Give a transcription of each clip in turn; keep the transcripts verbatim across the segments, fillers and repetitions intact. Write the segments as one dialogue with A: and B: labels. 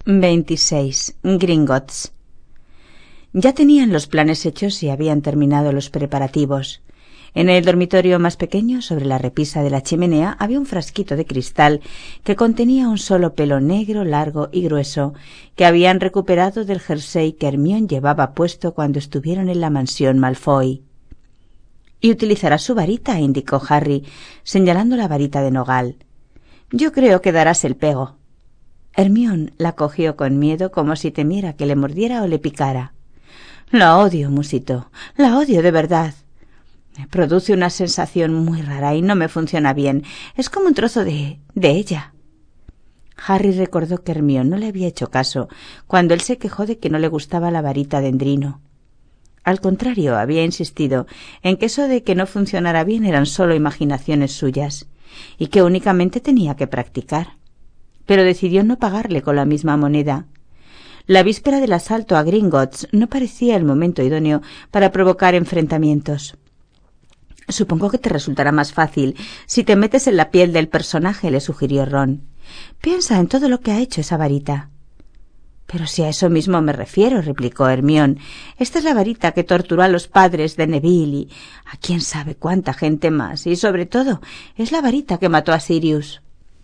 A: veintiséis. Gringotts. Ya tenían los planes hechos y habían terminado los preparativos. En el dormitorio más pequeño, sobre la repisa de la chimenea, había un frasquito de cristal que contenía un solo pelo negro, largo y grueso, que habían recuperado del jersey que Hermione llevaba puesto cuando estuvieron en la mansión Malfoy. «Y utilizarás su varita», indicó Harry, señalando la varita de nogal. «Yo creo que darás el pego». Hermione la cogió con miedo, como si temiera que le mordiera o le picara. «La odio», musitó. «La odio de verdad. Me produce una sensación muy rara y no me funciona bien. Es como un trozo de... de ella». Harry recordó que Hermione no le había hecho caso cuando él se quejó de que no le gustaba la varita de Endrino. Al contrario, había insistido en que eso de que no funcionara bien eran solo imaginaciones suyas y que únicamente tenía que practicar. Pero decidió no pagarle con la misma moneda. La víspera del asalto a Gringotts no parecía el momento idóneo para provocar enfrentamientos. «Supongo que te resultará más fácil si te metes en la piel del personaje», le sugirió Ron. «Piensa en todo lo que ha hecho esa varita». «Pero si a eso mismo me refiero», replicó Hermione. «Esta es la varita que torturó a los padres de Neville y a quién sabe cuánta gente más, y sobre todo es la varita que mató a Sirius».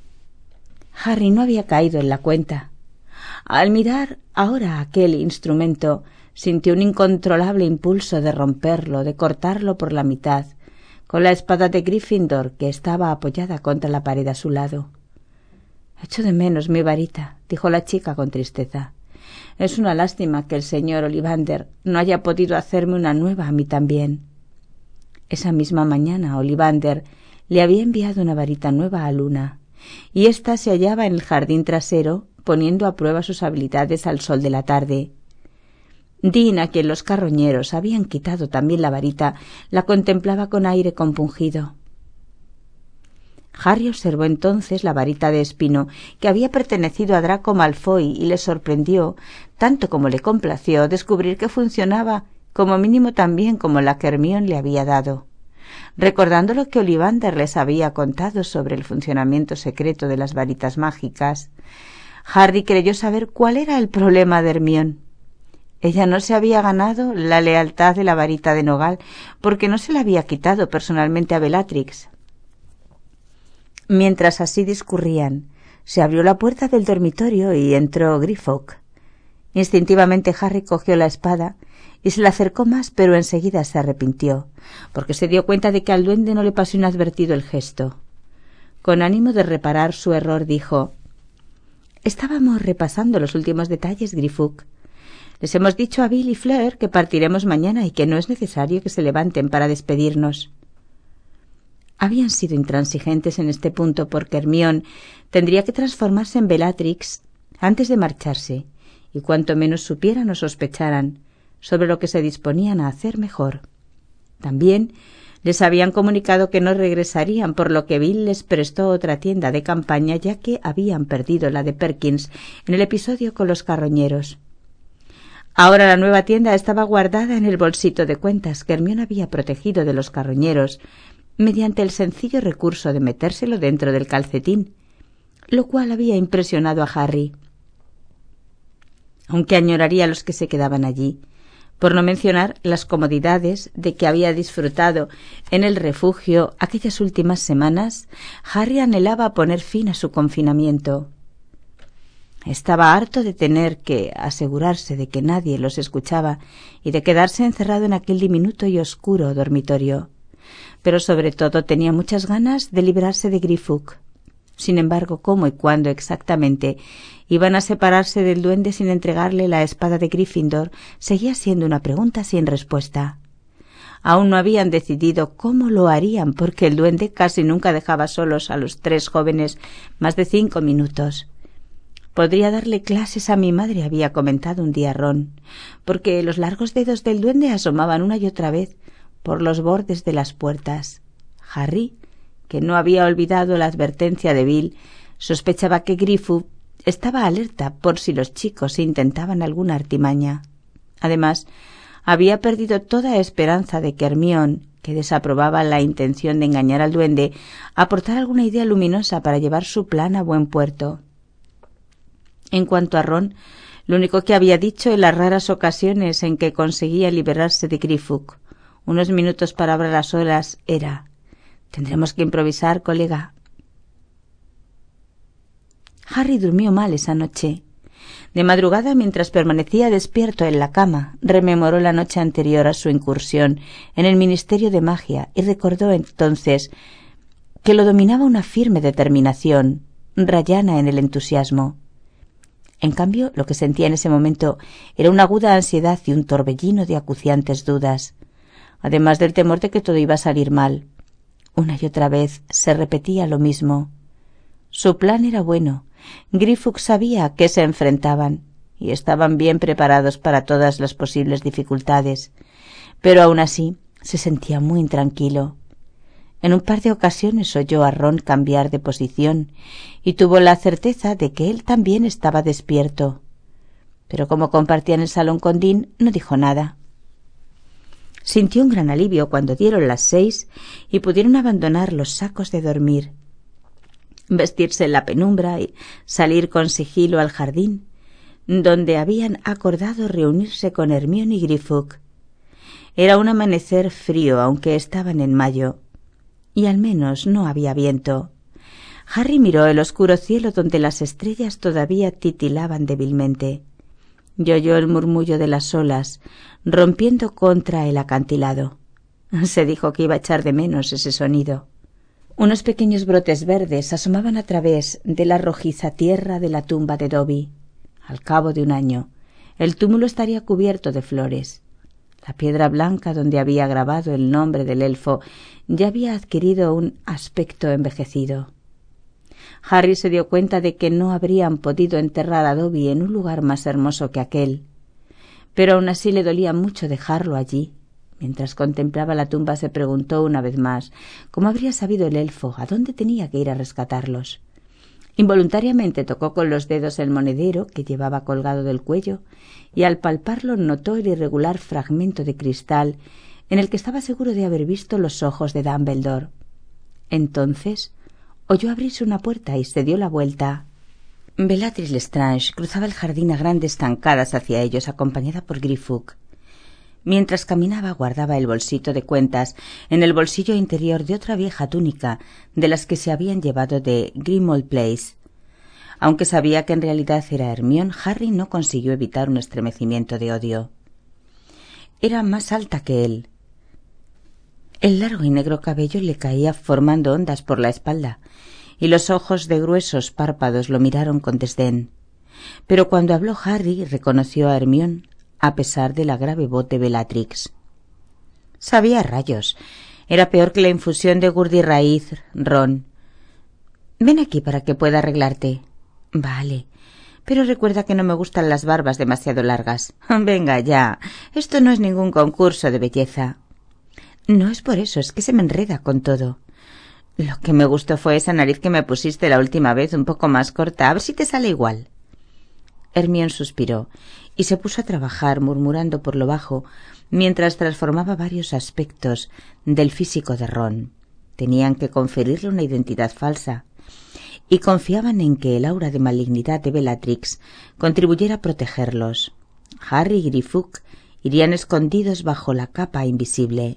A: Harry no había caído en la cuenta. Al mirar ahora aquel instrumento, sintió un incontrolable impulso de romperlo, de cortarlo por la mitad, con la espada de Gryffindor que estaba apoyada contra la pared a su lado. «Echo de menos mi varita», dijo la chica con tristeza. «Es una lástima que el señor Ollivander no haya podido hacerme una nueva a mí también». Esa misma mañana Ollivander le había enviado una varita nueva a Luna, y ésta se hallaba en el jardín trasero poniendo a prueba sus habilidades al sol de la tarde. Dean, a quien los carroñeros habían quitado también la varita, la contemplaba con aire compungido. Harry observó entonces la varita de espino que había pertenecido a Draco Malfoy y le sorprendió, tanto como le complació, descubrir que funcionaba como mínimo tan bien como la que Hermione le había dado. Recordando lo que Ollivander les había contado sobre el funcionamiento secreto de las varitas mágicas, Harry creyó saber cuál era el problema de Hermione. Ella no se había ganado la lealtad de la varita de nogal porque no se la había quitado personalmente a Bellatrix. Mientras así discurrían, se abrió la puerta del dormitorio y entró Greyfawk. Instintivamente Harry cogió la espada y se la acercó más, pero enseguida se arrepintió, porque se dio cuenta de que al duende no le pasó inadvertido el gesto. Con ánimo de reparar su error, dijo: «Estábamos repasando los últimos detalles, Greyfawk. Les hemos dicho a Bill y Fleur que partiremos mañana y que no es necesario que se levanten para despedirnos». Habían sido intransigentes en este punto porque Hermione tendría que transformarse en Bellatrix antes de marcharse, y cuanto menos supieran o sospecharan sobre lo que se disponían a hacer, mejor. También les habían comunicado que no regresarían, por lo que Bill les prestó otra tienda de campaña, ya que habían perdido la de Perkins en el episodio con los carroñeros. Ahora la nueva tienda estaba guardada en el bolsito de cuentas que Hermione había protegido de los carroñeros mediante el sencillo recurso de metérselo dentro del calcetín, lo cual había impresionado a Harry. Aunque añoraría a los que se quedaban allí, por no mencionar las comodidades de que había disfrutado en el refugio aquellas últimas semanas, Harry anhelaba poner fin a su confinamiento. Estaba harto de tener que asegurarse de que nadie los escuchaba y de quedarse encerrado en aquel diminuto y oscuro dormitorio. Pero sobre todo tenía muchas ganas de librarse de Greyfawk. Sin embargo, cómo y cuándo exactamente iban a separarse del duende sin entregarle la espada de Gryffindor seguía siendo una pregunta sin respuesta. Aún no habían decidido cómo lo harían, porque el duende casi nunca dejaba solos a los tres jóvenes más de cinco minutos. «Podría darle clases a mi madre», había comentado un día Ron, porque los largos dedos del duende asomaban una y otra vez por los bordes de las puertas. Harry, que no había olvidado la advertencia de Bill, sospechaba que Greyfawk estaba alerta por si los chicos intentaban alguna artimaña. Además, había perdido toda esperanza de que Hermione, que desaprobaba la intención de engañar al duende, aportara alguna idea luminosa para llevar su plan a buen puerto. En cuanto a Ron, lo único que había dicho en las raras ocasiones en que conseguía liberarse de Greyfuck, unos minutos para hablar a solas, era: «Tendremos que improvisar, colega». Harry durmió mal esa noche. De madrugada, mientras permanecía despierto en la cama, rememoró la noche anterior a su incursión en el Ministerio de Magia y recordó entonces que lo dominaba una firme determinación, rayana en el entusiasmo. En cambio, lo que sentía en ese momento era una aguda ansiedad y un torbellino de acuciantes dudas, además del temor de que todo iba a salir mal. Una y otra vez se repetía lo mismo. Su plan era bueno. Greyfuck sabía a qué se enfrentaban y estaban bien preparados para todas las posibles dificultades, pero aún así se sentía muy intranquilo. En un par de ocasiones oyó a Ron cambiar de posición y tuvo la certeza de que él también estaba despierto, pero como compartían el salón con Dean, no dijo nada. Sintió un gran alivio cuando dieron las seis y pudieron abandonar los sacos de dormir, vestirse en la penumbra y salir con sigilo al jardín, donde habían acordado reunirse con Hermione y Greyfuck. Era un amanecer frío, aunque estaban en mayo, y al menos no había viento. Harry miró el oscuro cielo donde las estrellas todavía titilaban débilmente y oyó el murmullo de las olas rompiendo contra el acantilado. Se dijo que iba a echar de menos ese sonido. Unos pequeños brotes verdes asomaban a través de la rojiza tierra de la tumba de Dobby. Al cabo de un año, el túmulo estaría cubierto de flores. La piedra blanca donde había grabado el nombre del elfo ya había adquirido un aspecto envejecido. Harry se dio cuenta de que no habrían podido enterrar a Dobby en un lugar más hermoso que aquel, pero aún así le dolía mucho dejarlo allí. Mientras contemplaba la tumba se preguntó una vez más cómo habría sabido el elfo a dónde tenía que ir a rescatarlos. Involuntariamente tocó con los dedos el monedero que llevaba colgado del cuello y al palparlo notó el irregular fragmento de cristal en el que estaba seguro de haber visto los ojos de Dumbledore. Entonces oyó abrirse una puerta y se dio la vuelta. Bellatrix Lestrange cruzaba el jardín a grandes zancadas hacia ellos, acompañada por Greyfuck. Mientras caminaba guardaba el bolsito de cuentas en el bolsillo interior de otra vieja túnica de las que se habían llevado de Grimmauld Place. Aunque sabía que en realidad era Hermione, Harry no consiguió evitar un estremecimiento de odio. Era más alta que él. El largo y negro cabello le caía formando ondas por la espalda, y los ojos de gruesos párpados lo miraron con desdén. Pero cuando habló Harry reconoció a Hermione, a pesar de la grave voz de Bellatrix. Sabía a rayos. Era peor que la infusión de gurdirraíz, Ron. Ven aquí para que pueda arreglarte. Vale, pero recuerda que no me gustan las barbas demasiado largas. Venga ya, esto no es ningún concurso de belleza. No es por eso, es que se me enreda con todo. Lo que me gustó fue esa nariz que me pusiste la última vez, un poco más corta, a ver si te sale igual. Hermione suspiró y se puso a trabajar murmurando por lo bajo mientras transformaba varios aspectos del físico de Ron. Tenían que conferirle una identidad falsa y confiaban en que el aura de malignidad de Bellatrix contribuyera a protegerlos. Harry y Greyfuck irían escondidos bajo la capa invisible.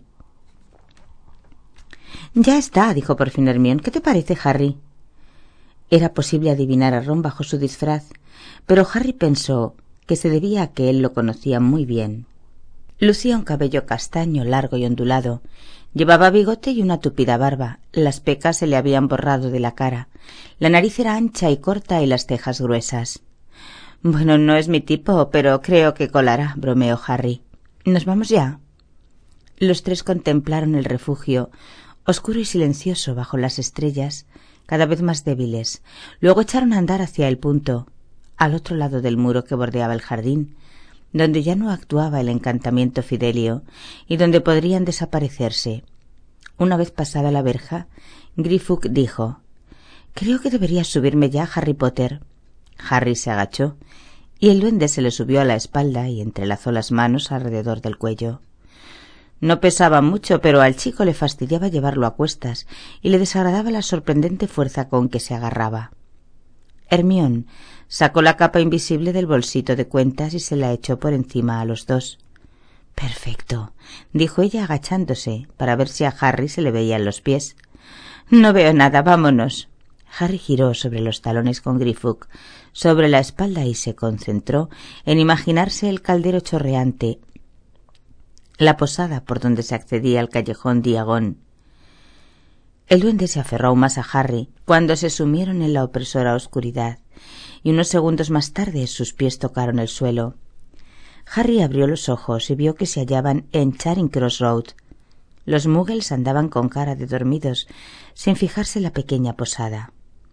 A: Ya está, dijo por fin Hermione. ¿Qué te parece, Harry? Era posible adivinar a Ron bajo su disfraz, pero Harry pensó que se debía a que él lo conocía muy bien. Lucía un cabello castaño, largo y ondulado. Llevaba bigote y una tupida barba. Las pecas se le habían borrado de la cara. La nariz era ancha y corta y las cejas gruesas. Bueno, no es mi tipo, pero creo que colará, bromeó Harry. ¿Nos vamos ya? Los tres contemplaron el refugio, oscuro y silencioso bajo las estrellas, cada vez más débiles. Luego echaron a andar hacia el punto, al otro lado del muro que bordeaba el jardín, donde ya no actuaba el encantamiento Fidelio y donde podrían desaparecerse. Una vez pasada la verja, Greyfuck dijo: «Creo que deberías subirme ya, Harry Potter». Harry se agachó y el duende se le subió a la espalda y entrelazó las manos alrededor del cuello. No pesaba mucho, pero al chico le fastidiaba llevarlo a cuestas y le desagradaba la sorprendente fuerza con que se agarraba. Hermione Sacó la capa invisible del bolsito de cuentas y se la echó por encima a los dos. «Perfecto», dijo ella agachándose para ver si a Harry se le veían los pies. «No veo nada, vámonos». Harry giró sobre los talones con Griffook sobre la espalda y se concentró en imaginarse el caldero chorreante, la posada por donde se accedía al callejón Diagon. El duende se aferró aún más a Harry cuando se sumieron en la opresora oscuridad, y unos segundos más tarde sus pies tocaron el suelo. Harry abrió los ojos y vio que se hallaban en Charing Cross Road. Los muggles andaban con cara de dormidos, sin fijarse en la pequeña posada.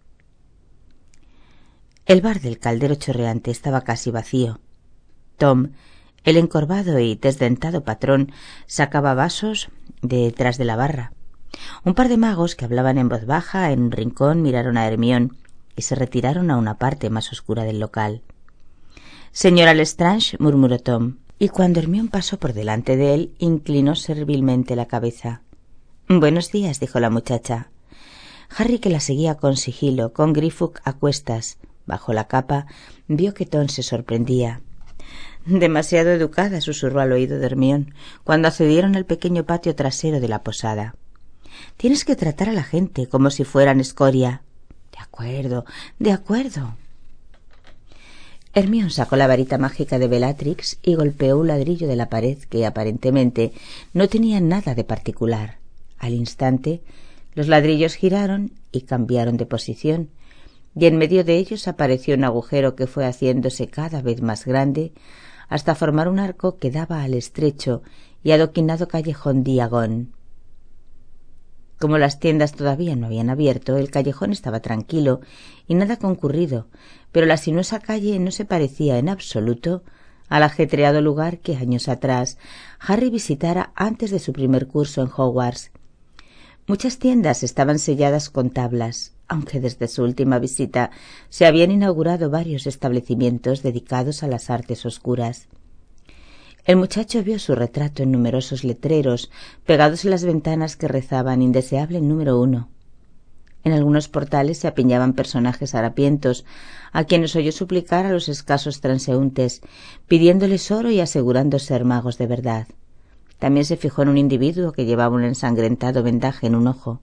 A: El bar del caldero chorreante estaba casi vacío. Tom, el encorvado y desdentado patrón, sacaba vasos de detrás de la barra. Un par de magos que hablaban en voz baja en un rincón miraron a Hermione y se retiraron a una parte más oscura del local. «Señora Lestrange», murmuró Tom, y cuando Hermione pasó por delante de él, inclinó servilmente la cabeza. «Buenos días», dijo la muchacha. Harry, que la seguía con sigilo, con Griffook a cuestas, bajo la capa, vio que Tom se sorprendía. «Demasiado educada», susurró al oído de Hermione, cuando accedieron al pequeño patio trasero de la posada. «Tienes que tratar a la gente como si fueran escoria». «De acuerdo, de acuerdo». Hermione sacó la varita mágica de Bellatrix y golpeó un ladrillo de la pared que aparentemente no tenía nada de particular. Al instante, los ladrillos giraron y cambiaron de posición, y en medio de ellos apareció un agujero que fue haciéndose cada vez más grande hasta formar un arco que daba al estrecho y adoquinado callejón Diagon. Como las tiendas todavía no habían abierto, el callejón estaba tranquilo y nada concurrido, pero la sinuosa calle no se parecía en absoluto al ajetreado lugar que años atrás Harry visitara antes de su primer curso en Hogwarts. Muchas tiendas estaban selladas con tablas, aunque desde su última visita se habían inaugurado varios establecimientos dedicados a las artes oscuras. El muchacho vio su retrato en numerosos letreros pegados en las ventanas que rezaban indeseable número uno. En algunos portales se apiñaban personajes harapientos, a quienes oyó suplicar a los escasos transeúntes, pidiéndoles oro y asegurando ser magos de verdad. También se fijó en un individuo que llevaba un ensangrentado vendaje en un ojo.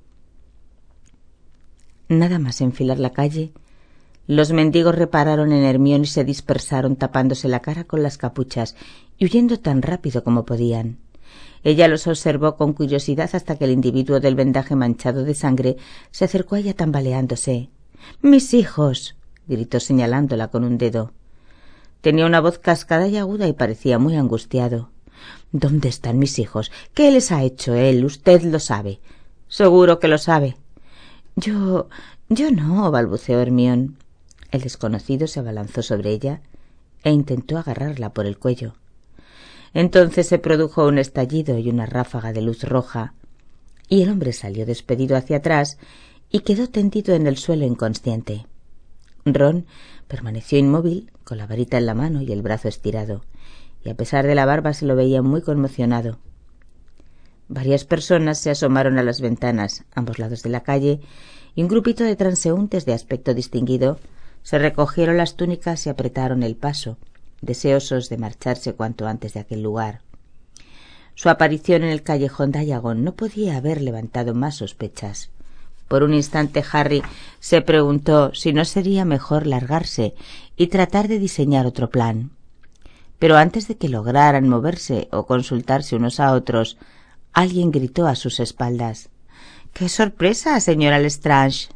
A: Nada más enfilar la calle, los mendigos repararon en Hermione y se dispersaron tapándose la cara con las capuchas y huyendo tan rápido como podían. Ella los observó con curiosidad hasta que el individuo del vendaje manchado de sangre se acercó a ella tambaleándose. «¡Mis hijos!», gritó señalándola con un dedo. Tenía una voz cascada y aguda y parecía muy angustiado. «¿Dónde están mis hijos? ¿Qué les ha hecho él? Usted lo sabe». «Seguro que lo sabe». «Yo... yo no», balbuceó Hermione. El desconocido se abalanzó sobre ella e intentó agarrarla por el cuello. Entonces se produjo un estallido y una ráfaga de luz roja, y el hombre salió despedido hacia atrás y quedó tendido en el suelo inconsciente. Ron permaneció inmóvil, con la varita en la mano y el brazo estirado, y a pesar de la barba se lo veía muy conmocionado. Varias personas se asomaron a las ventanas, a ambos lados de la calle, y un grupito de transeúntes de aspecto distinguido se recogieron las túnicas y apretaron el paso, deseosos de marcharse cuanto antes de aquel lugar. Su aparición en el callejón Diagon no podía haber levantado más sospechas. Por un instante Harry se preguntó si no sería mejor largarse y tratar de diseñar otro plan. Pero antes de que lograran moverse o consultarse unos a otros, alguien gritó a sus espaldas: «¡Qué sorpresa, señora Lestrange!».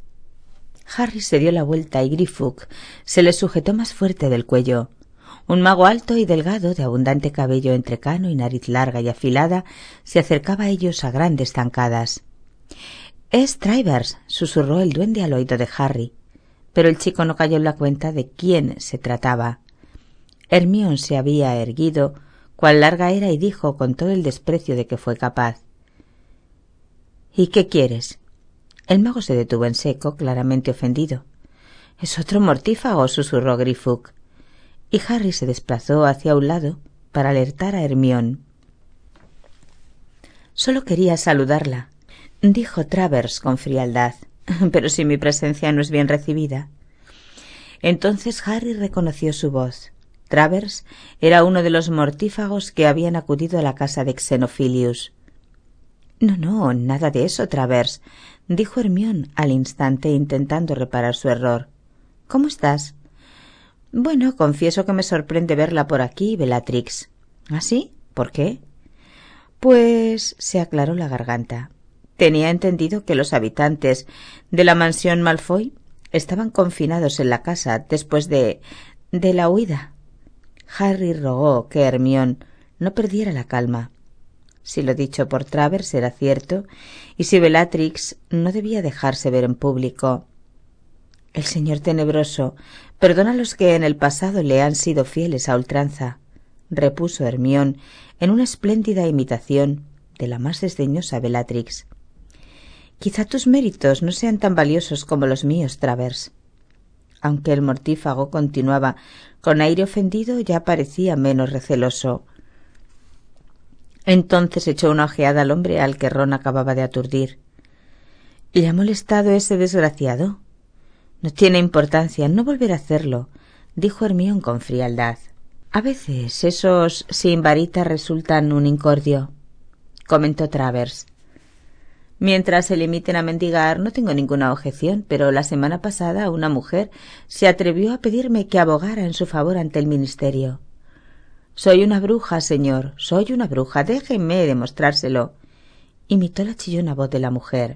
A: Harry se dio la vuelta y Griffook se le sujetó más fuerte del cuello. Un mago alto y delgado, de abundante cabello entrecano y nariz larga y afilada, se acercaba a ellos a grandes zancadas. «Es Travers», susurró el duende al oído de Harry, pero el chico no cayó en la cuenta de quién se trataba. Hermione se había erguido, cuán larga era, y dijo con todo el desprecio de que fue capaz: «¿Y qué quieres?». El mago se detuvo en seco, claramente ofendido. «Es otro mortífago», susurró Griffook, y Harry se desplazó hacia un lado para alertar a Hermione. «Solo quería saludarla», dijo Travers con frialdad, «pero si mi presencia no es bien recibida». Entonces Harry reconoció su voz. Travers era uno de los mortífagos que habían acudido a la casa de Xenophilius. No, no, nada de eso, Travers, dijo Hermione al instante, intentando reparar su error. ¿Cómo estás? Bueno, confieso que me sorprende verla por aquí, Bellatrix. ¿Ah, sí? ¿Por qué? Pues se aclaró la garganta. Tenía entendido que los habitantes de la mansión Malfoy estaban confinados en la casa después de... de la huida. Harry rogó que Hermione no perdiera la calma. Si lo dicho por Travers era cierto, y si Bellatrix no debía dejarse ver en público. El señor tenebroso perdona a los que en el pasado le han sido fieles a ultranza, repuso Hermione en una espléndida imitación de la más desdeñosa Bellatrix. Quizá tus méritos no sean tan valiosos como los míos, Travers. Aunque el mortífago continuaba con aire ofendido, ya parecía menos receloso. Entonces echó una ojeada al hombre al que Ron acababa de aturdir. ¿Le ha molestado ese desgraciado? No tiene importancia, no volverá a hacerlo, dijo Hermione con frialdad. A veces esos sin varita resultan un incordio, comentó Travers. Mientras se limiten a mendigar no tengo ninguna objeción, pero la semana pasada una mujer se atrevió a pedirme que abogara en su favor ante el ministerio. Soy una bruja, señor, soy una bruja, déjeme demostrárselo, imitó la chillona voz de la mujer.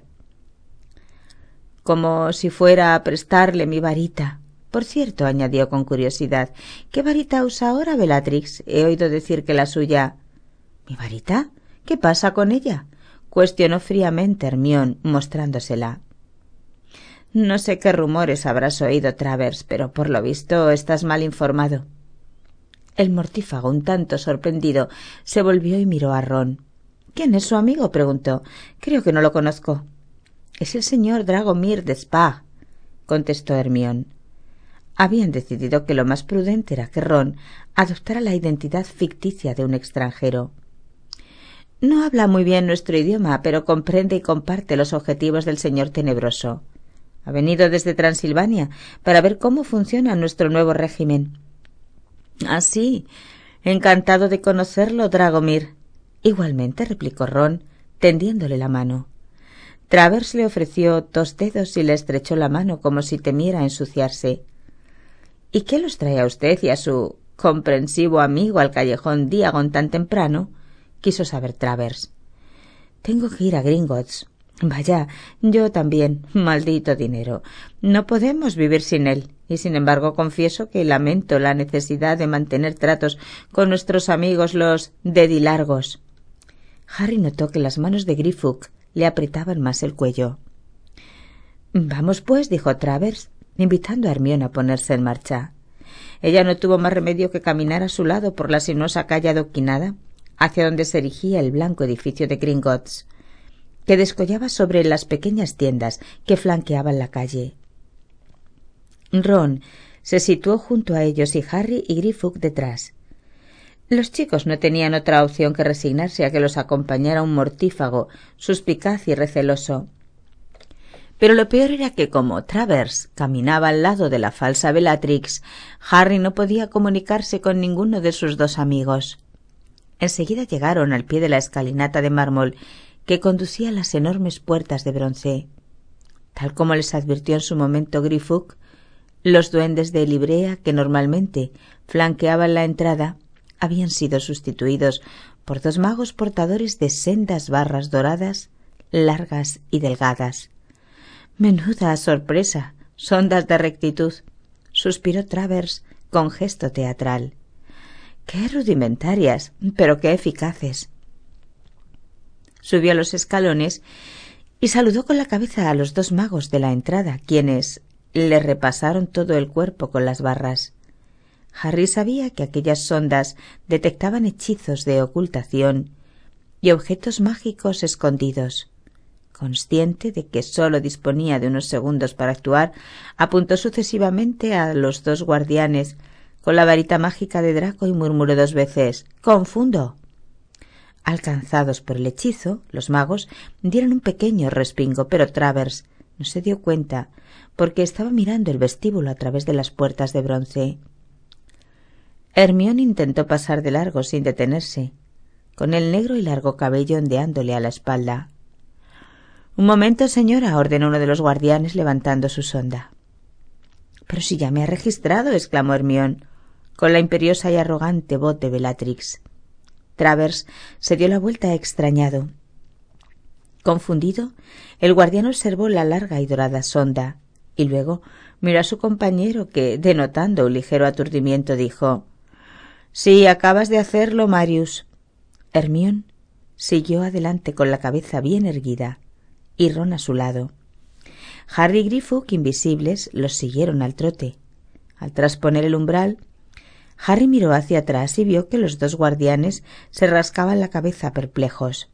A: Como si fuera a prestarle mi varita. Por cierto, añadió con curiosidad, ¿qué varita usa ahora, Bellatrix? He oído decir que la suya... ¿Mi varita? ¿Qué pasa con ella? Cuestionó fríamente Hermione, mostrándosela. No sé qué rumores habrás oído, Travers, pero por lo visto estás mal informado. El mortífago, un tanto sorprendido, se volvió y miró a Ron. ¿Quién es su amigo? Preguntó. Creo que no lo conozco. Es el señor Dragomir Despard, contestó Hermione. Habían decidido que lo más prudente era que Ron adoptara la identidad ficticia de un extranjero. No habla muy bien nuestro idioma, pero comprende y comparte los objetivos del señor tenebroso. Ha venido desde Transilvania para ver cómo funciona nuestro nuevo régimen. Ah, sí. Encantado de conocerlo, Dragomir. Igualmente, replicó Ron, tendiéndole la mano. Travers le ofreció dos dedos y le estrechó la mano como si temiera ensuciarse. ¿Y qué los trae a usted y a su comprensivo amigo al callejón Diagon tan temprano? Quiso saber Travers. Tengo que ir a Gringotts. Vaya, yo también. Maldito dinero. No podemos vivir sin él. Y sin embargo confieso que lamento la necesidad de mantener tratos con nuestros amigos los dedilargos. Harry notó que las manos de Griffook le apretaban más el cuello. Vamos pues, dijo Travers, invitando a Hermione a ponerse en marcha. Ella no tuvo más remedio que caminar a su lado por la sinuosa calle adoquinada, hacia donde se erigía el blanco edificio de Gringotts, que descollaba sobre las pequeñas tiendas que flanqueaban la calle. Ron se situó junto a ellos y Harry y Griffook detrás. Los chicos no tenían otra opción que resignarse a que los acompañara un mortífago, suspicaz y receloso. Pero lo peor era que, como Travers caminaba al lado de la falsa Bellatrix, Harry no podía comunicarse con ninguno de sus dos amigos. Enseguida llegaron al pie de la escalinata de mármol que conducía a las enormes puertas de bronce. Tal como les advirtió en su momento Griffook, los duendes de librea que normalmente flanqueaban la entrada habían sido sustituidos por dos magos portadores de sendas barras doradas, largas y delgadas. «Menuda sorpresa, sondas de rectitud», suspiró Travers con gesto teatral. «Qué rudimentarias, pero qué eficaces». Subió a los escalones y saludó con la cabeza a los dos magos de la entrada, quienes le repasaron todo el cuerpo con las barras. Harry sabía que aquellas sondas detectaban hechizos de ocultación y objetos mágicos escondidos. Consciente de que sólo disponía de unos segundos para actuar, apuntó sucesivamente a los dos guardianes con la varita mágica de Draco y murmuró dos veces «¡Confundo!». Alcanzados por el hechizo, los magos dieron un pequeño respingo, pero Travers No se dio cuenta porque estaba mirando el vestíbulo a través de las puertas de bronce. Hermione intentó pasar de largo sin detenerse, con el negro y largo cabello ondeándole a la espalda. «Un momento, señora», ordenó uno de los guardianes levantando su sonda. «Pero si ya me ha registrado», exclamó Hermione, con la imperiosa y arrogante voz de Bellatrix. Travers se dio la vuelta extrañado. Confundido, el guardián observó la larga y dorada sonda, y luego miró a su compañero que, denotando un ligero aturdimiento, dijo: «Sí, acabas de hacerlo, Marius». Hermione siguió adelante con la cabeza bien erguida, y Ron a su lado. Harry y Greyfuck, invisibles, los siguieron al trote. Al trasponer el umbral, Harry miró hacia atrás y vio que los dos guardianes se rascaban la cabeza perplejos.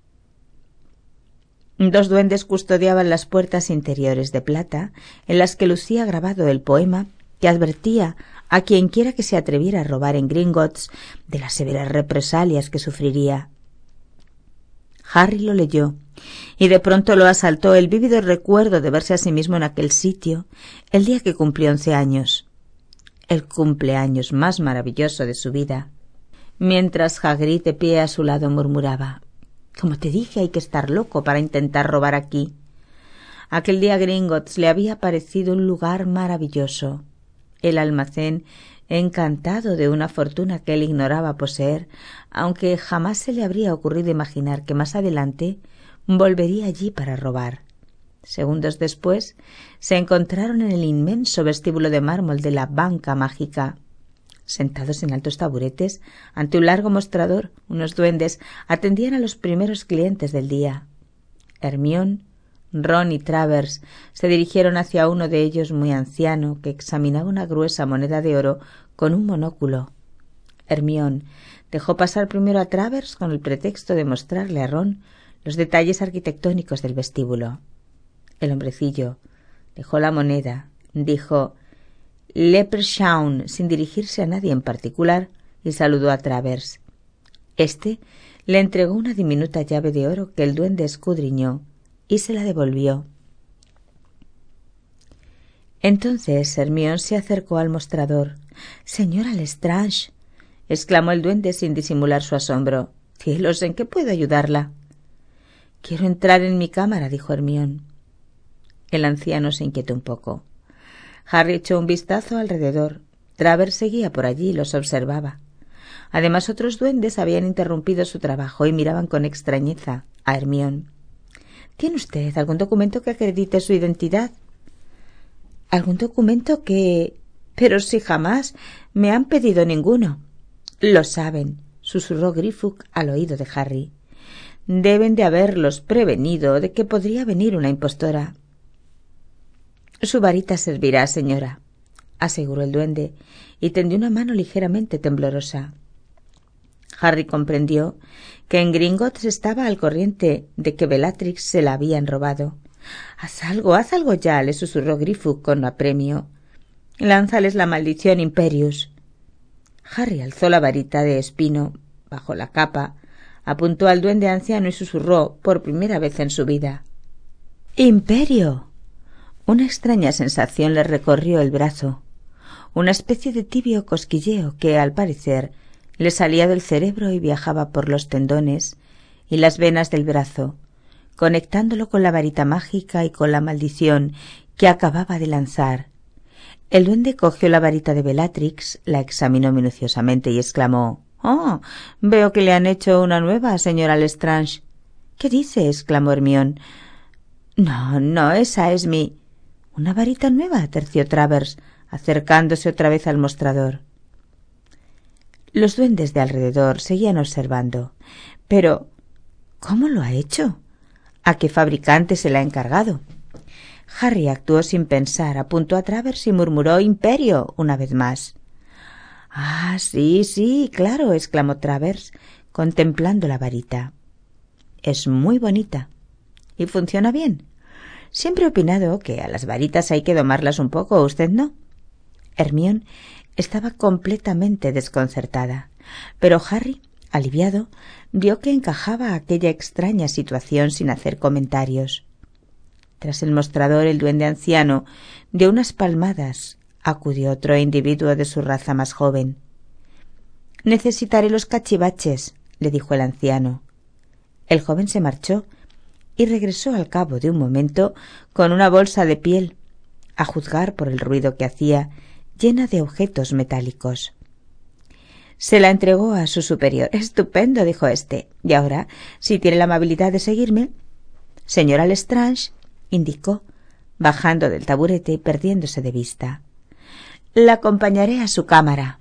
A: Dos duendes custodiaban las puertas interiores de plata, en las que lucía grabado el poema que advertía a quienquiera que se atreviera a robar en Gringotts de las severas represalias que sufriría. Harry lo leyó, y de pronto lo asaltó el vívido recuerdo de verse a sí mismo en aquel sitio el día que cumplió once años, el cumpleaños más maravilloso de su vida, mientras Hagrid, de pie a su lado, murmuraba: «Como te dije, hay que estar loco para intentar robar aquí». Aquel día Gringotts le había parecido un lugar maravilloso, el almacén encantado de una fortuna que él ignoraba poseer, aunque jamás se le habría ocurrido imaginar que más adelante volvería allí para robar. Segundos después se encontraron en el inmenso vestíbulo de mármol de la banca mágica. Sentados en altos taburetes, ante un largo mostrador, unos duendes atendían a los primeros clientes del día. Hermione, Ron y Travers se dirigieron hacia uno de ellos muy anciano que examinaba una gruesa moneda de oro con un monóculo. Hermione dejó pasar primero a Travers con el pretexto de mostrarle a Ron los detalles arquitectónicos del vestíbulo. El hombrecillo dejó la moneda, dijo «Leprechaun» sin dirigirse a nadie en particular, y saludó a Travers. Este le entregó una diminuta llave de oro que el duende escudriñó y se la devolvió. Entonces Hermione se acercó al mostrador. «Señora Lestrange», exclamó el duende sin disimular su asombro. «Cielos, ¿en qué puedo ayudarla?» «Quiero entrar en mi cámara», dijo Hermione. El anciano se inquietó un poco. Harry echó un vistazo alrededor. Travers seguía por allí y los observaba. Además, otros duendes habían interrumpido su trabajo y miraban con extrañeza a Hermione. «¿Tiene usted algún documento que acredite su identidad?» «¿Algún documento que...? Pero si jamás me han pedido ninguno». «Lo saben», susurró Greyfuck al oído de Harry. «Deben de haberlos prevenido de que podría venir una impostora». «Su varita servirá, señora», aseguró el duende, y tendió una mano ligeramente temblorosa. Harry comprendió que en Gringotts estaba al corriente de que Bellatrix se la habían robado. «Haz algo, haz algo ya», le susurró Greyfuck con apremio. «Lánzales la maldición, Imperius». Harry alzó la varita de espino, bajó la capa, apuntó al duende anciano y susurró por primera vez en su vida: «¡Imperio!». Una extraña sensación le recorrió el brazo, una especie de tibio cosquilleo que, al parecer, le salía del cerebro y viajaba por los tendones y las venas del brazo, conectándolo con la varita mágica y con la maldición que acababa de lanzar. El duende cogió la varita de Bellatrix, la examinó minuciosamente y exclamó: «Oh, veo que le han hecho una nueva, señora Lestrange». «¿Qué dice?», exclamó Hermione. «No, no, esa es mi...» «¿Una varita nueva?», terció Travers, acercándose otra vez al mostrador. Los duendes de alrededor seguían observando. «Pero, ¿cómo lo ha hecho? ¿A qué fabricante se la ha encargado?» Harry actuó sin pensar, apuntó a Travers y murmuró «Imperio» una vez más. «Ah, sí, sí, claro», exclamó Travers, contemplando la varita. «Es muy bonita. ¿Y funciona bien? Siempre he opinado que a las varitas hay que domarlas un poco, ¿usted no?» Hermione estaba completamente desconcertada, pero Harry, aliviado, vio que encajaba aquella extraña situación sin hacer comentarios. Tras el mostrador, el duende anciano dio unas palmadas. Acudió otro individuo de su raza más joven. «Necesitaré los cachivaches», le dijo el anciano. El joven se marchó y regresó al cabo de un momento con una bolsa de piel, a juzgar por el ruido que hacía, llena de objetos metálicos. Se la entregó a su superior. «Estupendo», dijo éste. «Y ahora, si tiene la amabilidad de seguirme». «Señora Lestrange», indicó, bajando del taburete y perdiéndose de vista. «La acompañaré a su cámara».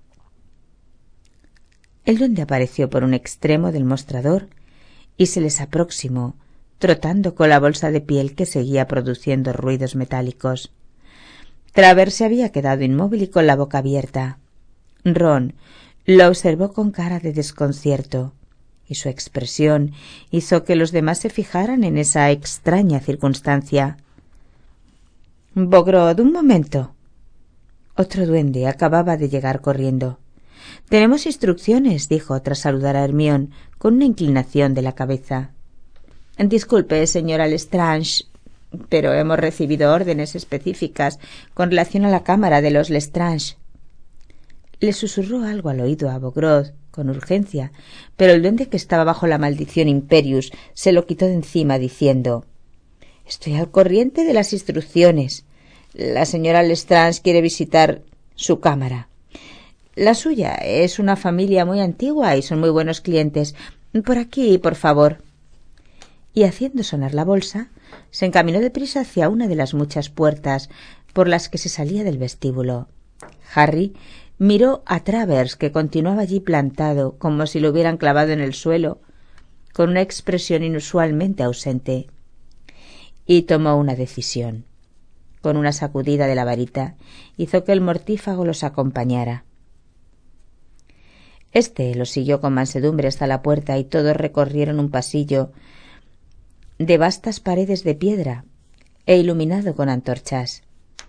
A: El duende apareció por un extremo del mostrador y se les aproximó, trotando con la bolsa de piel que seguía produciendo ruidos metálicos. Travers se había quedado inmóvil y con la boca abierta. Ron lo observó con cara de desconcierto, y su expresión hizo que los demás se fijaran en esa extraña circunstancia. «Bogrod, un momento». Otro duende acababa de llegar corriendo. «Tenemos instrucciones», dijo tras saludar a Hermione con una inclinación de la cabeza. «Disculpe, señora Lestrange, pero hemos recibido órdenes específicas con relación a la cámara de los Lestrange». Le susurró algo al oído a Bogrod con urgencia, pero el duende, que estaba bajo la maldición Imperius, se lo quitó de encima diciendo: «Estoy al corriente de las instrucciones. La señora Lestrange quiere visitar su cámara. La suya es una familia muy antigua y son muy buenos clientes. Por aquí, por favor». Y haciendo sonar la bolsa, se encaminó deprisa hacia una de las muchas puertas por las que se salía del vestíbulo. Harry miró a Travers, que continuaba allí plantado, como si lo hubieran clavado en el suelo, con una expresión inusualmente ausente, y tomó una decisión. Con una sacudida de la varita hizo que el mortífago los acompañara. Este los siguió con mansedumbre hasta la puerta y todos recorrieron un pasillo de vastas paredes de piedra e iluminado con antorchas.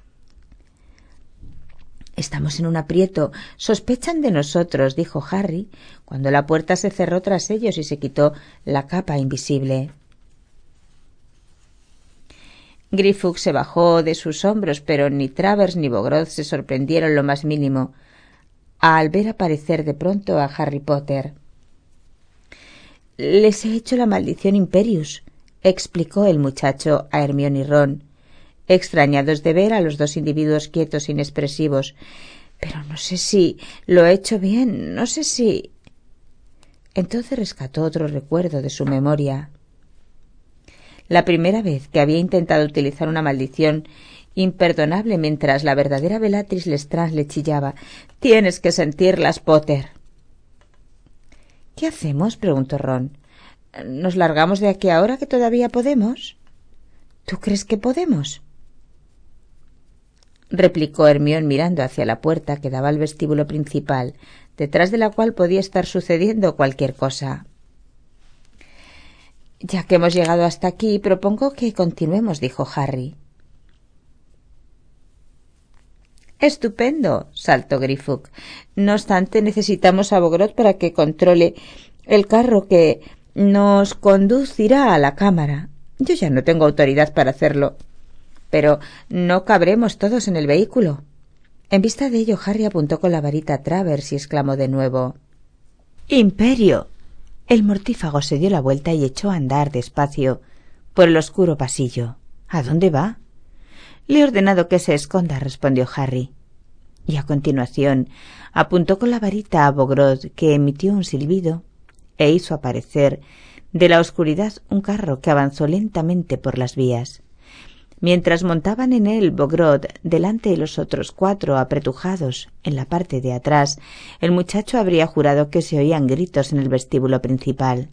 A: «Estamos en un aprieto. Sospechan de nosotros», dijo Harry, cuando la puerta se cerró tras ellos y se quitó la capa invisible. Griffook se bajó de sus hombros, pero ni Travers ni Bogrod se sorprendieron lo más mínimo al ver aparecer de pronto a Harry Potter. «Les he hecho la maldición Imperius», explicó el muchacho a Hermione y Ron, extrañados de ver a los dos individuos quietos e inexpresivos. «Pero no sé si lo he hecho bien, no sé si...» Entonces rescató otro recuerdo de su memoria. La primera vez que había intentado utilizar una maldición imperdonable mientras la verdadera Bellatrix Lestrange le chillaba: «Tienes que sentirlas, Potter». «¿Qué hacemos?», preguntó Ron. «¿Nos largamos de aquí ahora que todavía podemos?» «¿Tú crees que podemos?», replicó Hermione mirando hacia la puerta que daba al vestíbulo principal, detrás de la cual podía estar sucediendo cualquier cosa. «Ya que hemos llegado hasta aquí, propongo que continuemos», dijo Harry. «Estupendo», saltó Griffook. «No obstante, necesitamos a Bogrod para que controle el carro que nos conducirá a la cámara. Yo ya no tengo autoridad para hacerlo. Pero no cabremos todos en el vehículo». En vista de ello, Harry apuntó con la varita a Travers y exclamó de nuevo: «¡Imperio!». El mortífago se dio la vuelta y echó a andar despacio por el oscuro pasillo. «¿A dónde va?». «Le he ordenado que se esconda», respondió Harry. Y a continuación apuntó con la varita a Bogrod, que emitió un silbido e hizo aparecer de la oscuridad un carro que avanzó lentamente por las vías. Mientras montaban en él Bogrod delante de los otros cuatro apretujados en la parte de atrás, el muchacho habría jurado que se oían gritos en el vestíbulo principal.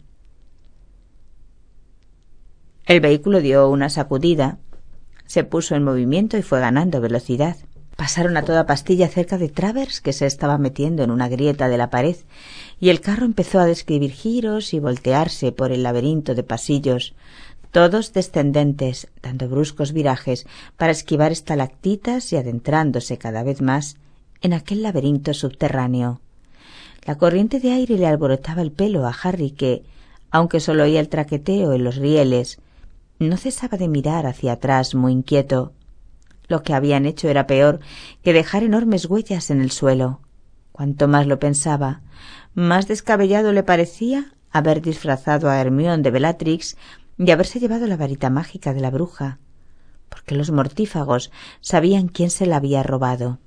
A: El vehículo dio una sacudida, se puso en movimiento y fue ganando velocidad. Pasaron a toda pastilla cerca de Travers, que se estaba metiendo en una grieta de la pared, y el carro empezó a describir giros y voltearse por el laberinto de pasillos, todos descendentes, dando bruscos virajes para esquivar estalactitas y adentrándose cada vez más en aquel laberinto subterráneo. La corriente de aire le alborotaba el pelo a Harry, que, aunque solo oía el traqueteo en los rieles, No cesaba de mirar hacia atrás, muy inquieto. Lo que habían hecho era peor que dejar enormes huellas en el suelo. Cuanto más lo pensaba, más descabellado le parecía haber disfrazado a Hermione de Bellatrix y haberse llevado la varita mágica de la bruja, porque los mortífagos sabían quién se la había robado.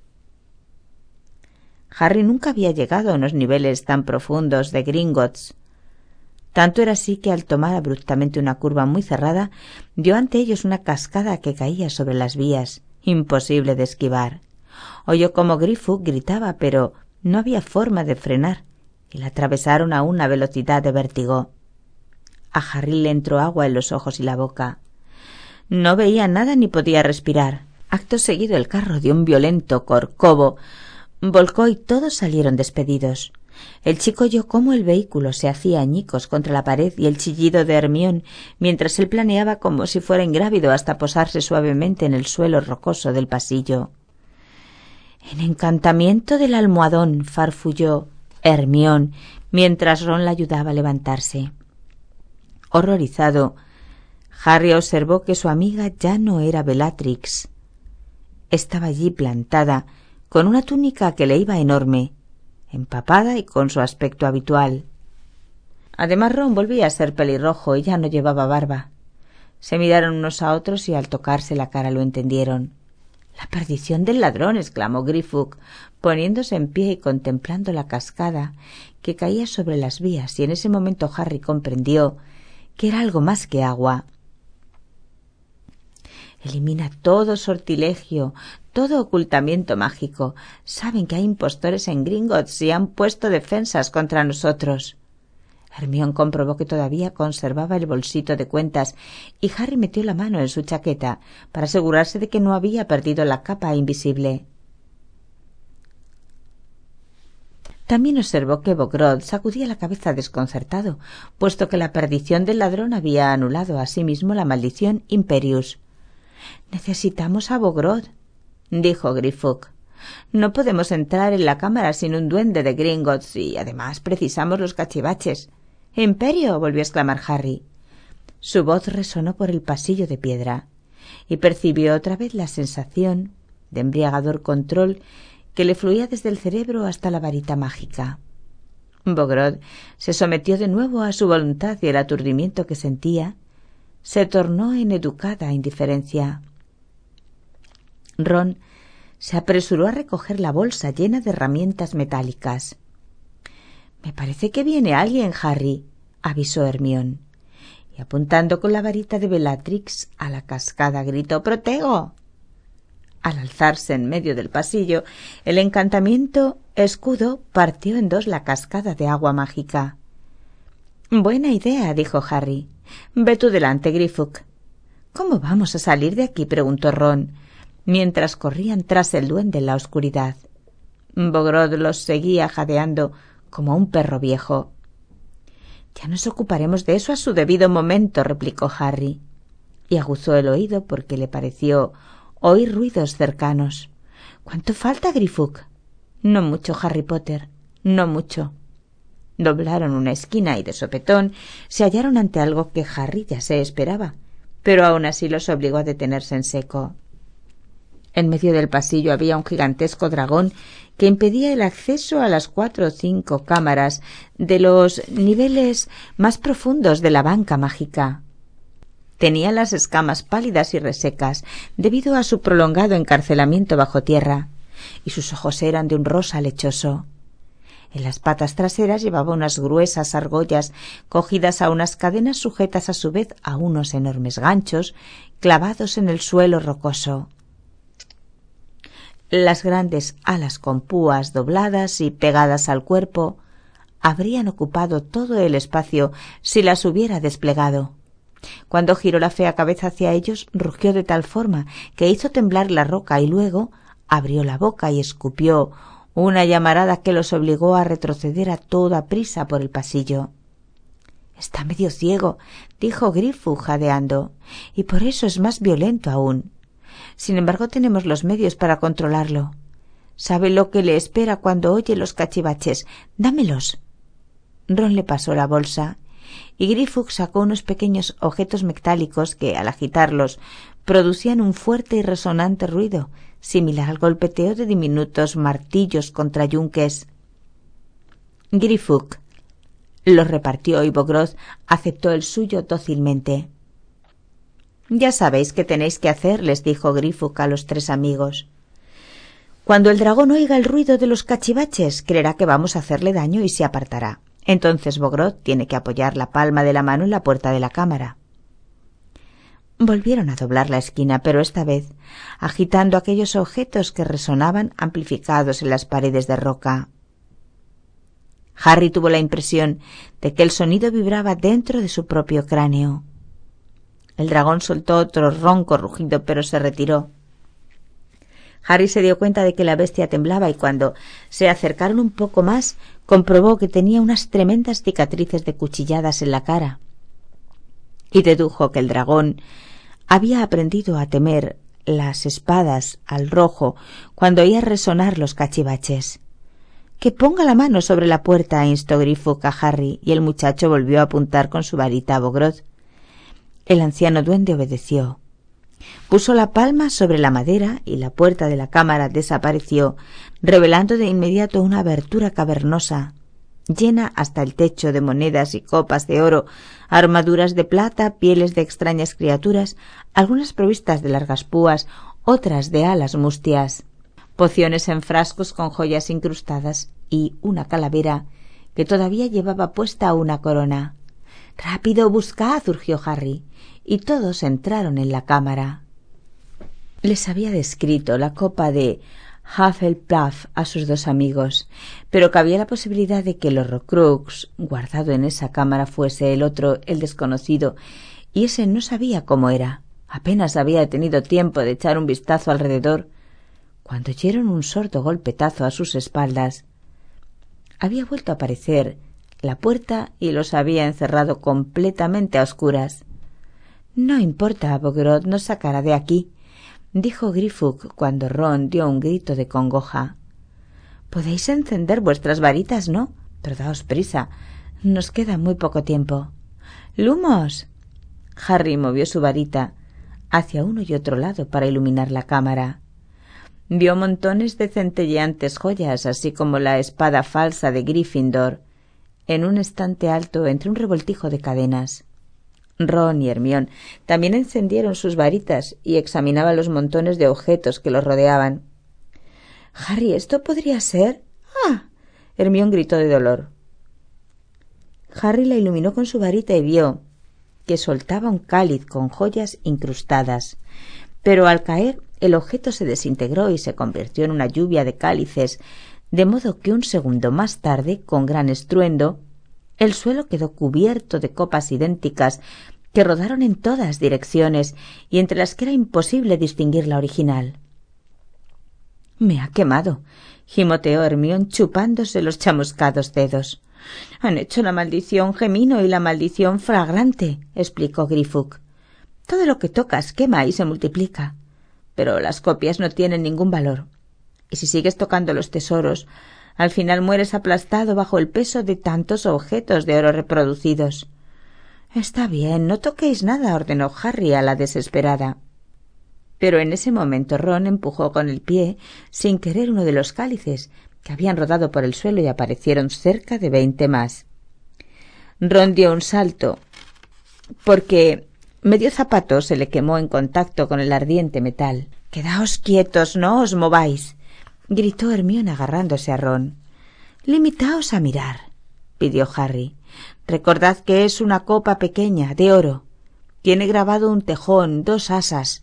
A: Harry nunca había llegado a unos niveles tan profundos de Gringotts. Tanto era así que al tomar abruptamente una curva muy cerrada, vio ante ellos una cascada que caía sobre las vías, imposible de esquivar. Oyó cómo Griffook gritaba, pero no había forma de frenar, y la atravesaron a una velocidad de vértigo. A Harry le entró agua en los ojos y la boca. No veía nada ni podía respirar. Acto seguido el carro dio un violento corcovo, volcó y todos salieron despedidos. El chico oyó cómo el vehículo se hacía añicos contra la pared y el chillido de Hermione mientras él planeaba como si fuera ingrávido hasta posarse suavemente en el suelo rocoso del pasillo. «El encantamiento del almohadón», farfulló Hermione mientras Ron la ayudaba a levantarse. Horrorizado, Harry observó que su amiga ya no era Bellatrix. Estaba allí plantada, con una túnica que le iba enorme, empapada y con su aspecto habitual. Además Ron volvía a ser pelirrojo y ya no llevaba barba. Se miraron unos a otros y al tocarse la cara lo entendieron. «La perdición del ladrón», exclamó Griffook, poniéndose en pie y contemplando la cascada que caía sobre las vías, y en ese momento Harry comprendió que era algo más que agua. «Elimina todo sortilegio, todo ocultamiento mágico. Saben que hay impostores en Gringotts y han puesto defensas contra nosotros». Hermione comprobó que todavía conservaba el bolsito de cuentas y Harry metió la mano en su chaqueta para asegurarse de que no había perdido la capa invisible. También observó que Bogrod sacudía la cabeza desconcertado, puesto que la perdición del ladrón había anulado a sí mismo la maldición Imperius. «Necesitamos a Bogrod», dijo Griffook. «No podemos entrar en la cámara sin un duende de Gringotts y además precisamos los cachivaches». «¡Imperio!», volvió a exclamar Harry. Su voz resonó por el pasillo de piedra y percibió otra vez la sensación de embriagador control que le fluía desde el cerebro hasta la varita mágica. Bogrod se sometió de nuevo a su voluntad y el aturdimiento que sentía se tornó en educada indiferencia. Ron se apresuró a recoger la bolsa llena de herramientas metálicas. «Me parece que viene alguien, Harry», avisó Hermione, y apuntando con la varita de Bellatrix a la cascada gritó «¡Protego!». Al alzarse en medio del pasillo, el encantamiento escudo partió en dos la cascada de agua mágica. «Buena idea», dijo Harry. «Ve tú delante, Griffook». «¿Cómo vamos a salir de aquí?», preguntó Ron, mientras corrían tras el duende en la oscuridad. Bogrod los seguía jadeando como un perro viejo. «Ya nos ocuparemos de eso a su debido momento», replicó Harry, y aguzó el oído porque le pareció oír ruidos cercanos. «¿Cuánto falta, Griffook?» «No mucho, Harry Potter, no mucho». Doblaron una esquina y de sopetón se hallaron ante algo que Harry ya se esperaba, pero aún así los obligó a detenerse en seco. En medio del pasillo había un gigantesco dragón que impedía el acceso a las cuatro o cinco cámaras de los niveles más profundos de la banca mágica. Tenía las escamas pálidas y resecas debido a su prolongado encarcelamiento bajo tierra, y sus ojos eran de un rosa lechoso. En las patas traseras llevaba unas gruesas argollas cogidas a unas cadenas sujetas a su vez a unos enormes ganchos clavados en el suelo rocoso. Las grandes alas con púas dobladas y pegadas al cuerpo habrían ocupado todo el espacio si las hubiera desplegado. Cuando giró la fea cabeza hacia ellos, rugió de tal forma que hizo temblar la roca y luego abrió la boca y escupió una llamarada que los obligó a retroceder a toda prisa por el pasillo. «Está medio ciego», dijo Griffook jadeando, «y por eso es más violento aún. Sin embargo, tenemos los medios para controlarlo. Sabe lo que le espera cuando oye los cachivaches. Dámelos». Ron le pasó la bolsa y Grifug sacó unos pequeños objetos metálicos que, al agitarlos, producían un fuerte y resonante ruido, similar al golpeteo de diminutos martillos contra yunques. Grifug los repartió y Bogrod aceptó el suyo dócilmente. «Ya sabéis qué tenéis que hacer», les dijo Grifug a los tres amigos. «Cuando el dragón oiga el ruido de los cachivaches, creerá que vamos a hacerle daño y se apartará. Entonces Bogrod tiene que apoyar la palma de la mano en la puerta de la cámara». Volvieron a doblar la esquina, pero esta vez agitando aquellos objetos que resonaban amplificados en las paredes de roca. Harry tuvo la impresión de que el sonido vibraba dentro de su propio cráneo. El dragón soltó otro ronco rugido, pero se retiró. Harry se dio cuenta de que la bestia temblaba y cuando se acercaron un poco más comprobó que tenía unas tremendas cicatrices de cuchilladas en la cara y dedujo que el dragón había aprendido a temer las espadas al rojo cuando oía resonar los cachivaches. «Que ponga la mano sobre la puerta», instó Grifug a Harry, y el muchacho volvió a apuntar con su varita a Bogrod. El anciano duende obedeció. Puso la palma sobre la madera y la puerta de la cámara desapareció, revelando de inmediato una abertura cavernosa, llena hasta el techo de monedas y copas de oro, armaduras de plata, pieles de extrañas criaturas, algunas provistas de largas púas, otras de alas mustias, pociones en frascos con joyas incrustadas y una calavera que todavía llevaba puesta una corona. «¡Rápido, buscad!», urgió Harry, y todos entraron en la cámara. Les había descrito la copa de Hufflepuff a sus dos amigos, pero cabía la posibilidad de que el Horrocrux guardado en esa cámara fuese el otro, el desconocido, y ese no sabía cómo era. Apenas había tenido tiempo de echar un vistazo alrededor cuando oyeron un sordo golpetazo a sus espaldas. Había vuelto a aparecer la puerta y los había encerrado completamente a oscuras. «No importa, Bogrod nos sacará de aquí», dijo Grifug cuando Ron dio un grito de congoja. «Podéis encender vuestras varitas, ¿no? Pero daos prisa, nos queda muy poco tiempo». «¡Lumos!». Harry movió su varita hacia uno y otro lado para iluminar la cámara. Vio montones de centelleantes joyas, así como la espada falsa de Gryffindor, en un estante alto entre un revoltijo de cadenas. Ron y Hermione también encendieron sus varitas y examinaban los montones de objetos que los rodeaban. «Harry, ¿esto podría ser?» «¡Ah!». Hermione gritó de dolor. Harry la iluminó con su varita y vio que soltaba un cáliz con joyas incrustadas, pero al caer el objeto se desintegró y se convirtió en una lluvia de cálices, de modo que un segundo más tarde, con gran estruendo, el suelo quedó cubierto de copas idénticas que rodaron en todas direcciones y entre las que era imposible distinguir la original. «Me ha quemado», gimoteó Hermione chupándose los chamuscados dedos. «Han hecho la maldición gemino y la maldición fragrante», explicó Grifug. «Todo lo que tocas quema y se multiplica, pero las copias no tienen ningún valor. Y si sigues tocando los tesoros, al final mueres aplastado bajo el peso de tantos objetos de oro reproducidos». «Está bien, no toquéis nada», ordenó Harry a la desesperada. Pero en ese momento Ron empujó con el pie sin querer uno de los cálices que habían rodado por el suelo y aparecieron cerca de veinte más. Ron dio un salto porque medio zapato se le quemó en contacto con el ardiente metal. «Quedaos quietos, no os mováis», gritó Hermione agarrándose a Ron. «Limitaos a mirar», pidió Harry. «Recordad que es una copa pequeña, de oro. Tiene grabado un tejón, dos asas.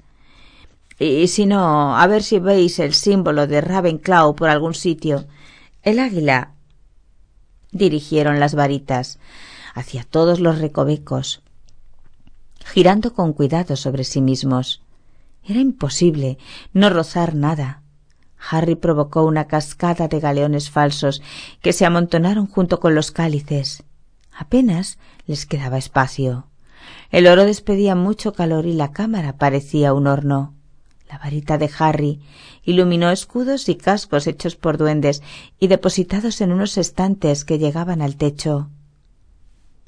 A: Y si no, a ver si veis el símbolo de Ravenclaw por algún sitio. El águila». Dirigieron las varitas hacia todos los recovecos, girando con cuidado sobre sí mismos. Era imposible no rozar nada. Harry provocó una cascada de galeones falsos que se amontonaron junto con los cálices. Apenas les quedaba espacio. El oro despedía mucho calor y la cámara parecía un horno. La varita de Harry iluminó escudos y cascos hechos por duendes y depositados en unos estantes que llegaban al techo.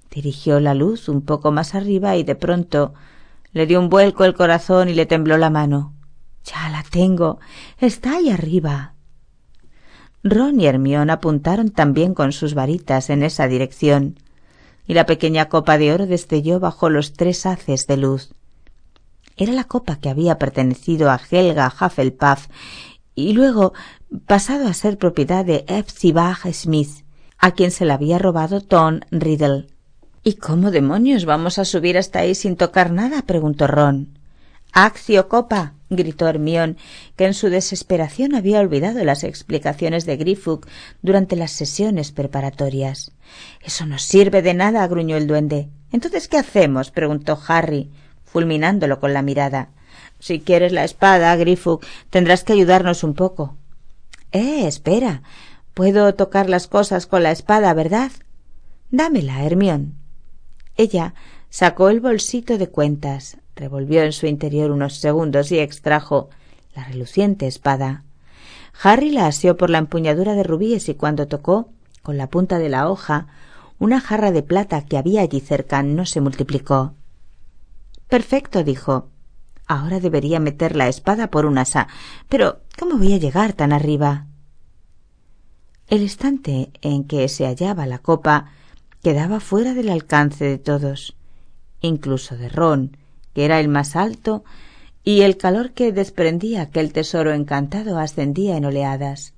A: Dirigió la luz un poco más arriba y de pronto le dio un vuelco el corazón y le tembló la mano. «Ya la tengo. Está ahí arriba». Ron y Hermione apuntaron también con sus varitas en esa dirección, y la pequeña copa de oro destelló bajo los tres haces de luz. Era la copa que había pertenecido a Helga Hufflepuff y luego pasado a ser propiedad de Hepzibah Smith, a quien se la había robado Tom Riddle. «¿Y cómo demonios vamos a subir hasta ahí sin tocar nada?», preguntó Ron. «¡Accio, copa!», gritó Hermione, que en su desesperación había olvidado las explicaciones de Griffook durante las sesiones preparatorias. «Eso no sirve de nada», gruñó el duende. «¿Entonces qué hacemos?», preguntó Harry, fulminándolo con la mirada. «Si quieres la espada, Griffook, tendrás que ayudarnos un poco». «Eh, espera. Puedo tocar las cosas con la espada, ¿verdad? Dámela, Hermione». Ella sacó el bolsito de cuentas, revolvió en su interior unos segundos y extrajo la reluciente espada. Harry la asió por la empuñadura de rubíes y cuando tocó, con la punta de la hoja, una jarra de plata que había allí cerca no se multiplicó. «Perfecto», dijo. «Ahora debería meter la espada por un asa. Pero ¿cómo voy a llegar tan arriba?». El estante en que se hallaba la copa quedaba fuera del alcance de todos, incluso de Ron, que era el más alto, y el calor que desprendía aquel tesoro encantado ascendía en oleadas.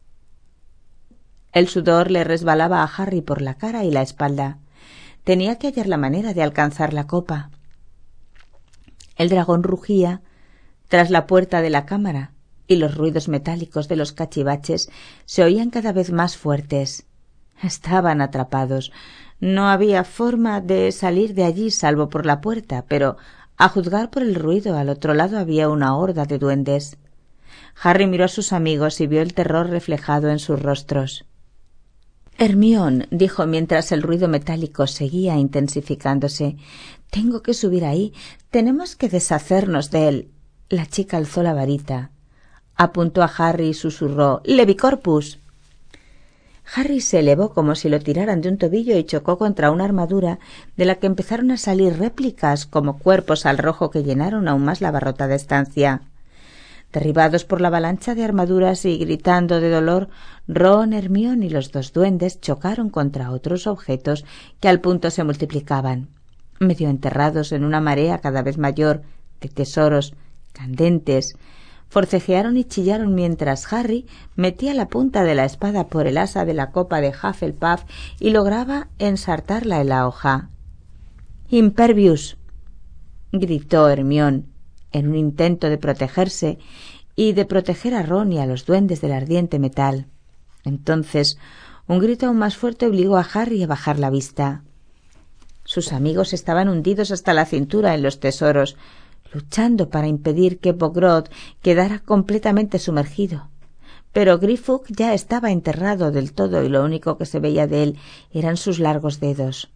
A: El sudor le resbalaba a Harry por la cara y la espalda. Tenía que hallar la manera de alcanzar la copa. El dragón rugía tras la puerta de la cámara y los ruidos metálicos de los cachivaches se oían cada vez más fuertes. Estaban atrapados. No había forma de salir de allí salvo por la puerta, pero a juzgar por el ruido al otro lado había una horda de duendes. Harry miró a sus amigos y vio el terror reflejado en sus rostros. «Hermione», dijo mientras el ruido metálico seguía intensificándose, «tengo que subir ahí. Tenemos que deshacernos de él». La chica alzó la varita, apuntó a Harry y susurró «Levicorpus». Harry se elevó como si lo tiraran de un tobillo y chocó contra una armadura de la que empezaron a salir réplicas como cuerpos al rojo que llenaron aún más la abarrotada estancia. Derribados por la avalancha de armaduras y gritando de dolor, Ron, Hermione y los dos duendes chocaron contra otros objetos que al punto se multiplicaban, medio enterrados en una marea cada vez mayor de tesoros candentes. Forcejearon y chillaron mientras Harry metía la punta de la espada por el asa de la copa de Hufflepuff y lograba ensartarla en la hoja. «Impervius», gritó Hermione, en un intento de protegerse y de proteger a Ron y a los duendes del ardiente metal. Entonces un grito aún más fuerte obligó a Harry a bajar la vista. Sus amigos estaban hundidos hasta la cintura en los tesoros, luchando para impedir que Bogrod quedara completamente sumergido. Pero Griffook ya estaba enterrado del todo y lo único que se veía de él eran sus largos dedos.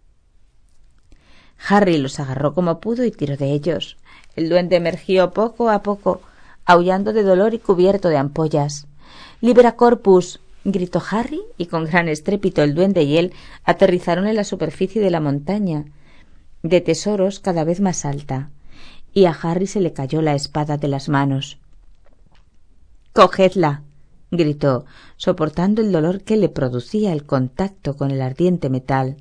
A: Harry los agarró como pudo y tiró de ellos. El duende emergió poco a poco, aullando de dolor y cubierto de ampollas. «Libera corpus», gritó Harry, y con gran estrépito el duende y él aterrizaron en la superficie de la montaña de tesoros cada vez más alta, y a Harry se le cayó la espada de las manos. «Cogedla», gritó, soportando el dolor que le producía el contacto con el ardiente metal.